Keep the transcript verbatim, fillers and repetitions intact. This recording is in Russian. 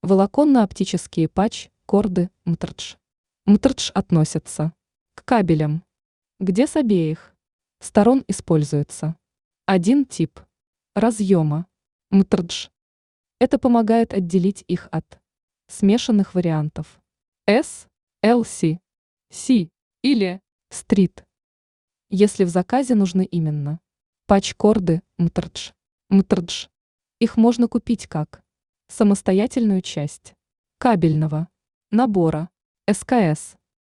Волоконно-оптические патч, корды, МТРДЖ. МТРДЖ относятся к кабелям, где с обеих сторон используется один тип разъема МТРДЖ. Это помогает отделить их от смешанных вариантов S, L C, C или Street. Если в заказе нужны именно патч-корды МТРДЖ, МТРДЖ, их можно купить как самостоятельную часть кабельного набора эс ка эс.